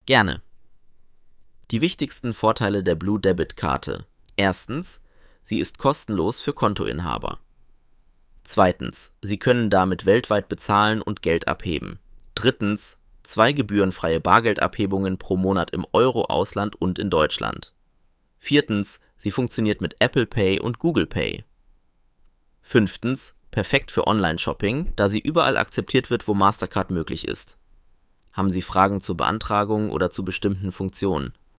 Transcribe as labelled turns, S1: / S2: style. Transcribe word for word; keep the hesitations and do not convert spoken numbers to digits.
S1: Gerne. Die wichtigsten Vorteile der Blue Debit Karte. Erstens, sie ist kostenlos für Kontoinhaber. Zweitens, Sie können damit weltweit bezahlen und Geld abheben. Drittens, zwei gebührenfreie Bargeldabhebungen pro Monat im Euro-Ausland und in Deutschland. Viertens, sie funktioniert mit Apple Pay und Google Pay. Fünftens, perfekt für Online-Shopping, da sie überall akzeptiert wird, wo Mastercard möglich ist. Haben Sie Fragen zur Beantragung oder zu bestimmten Funktionen?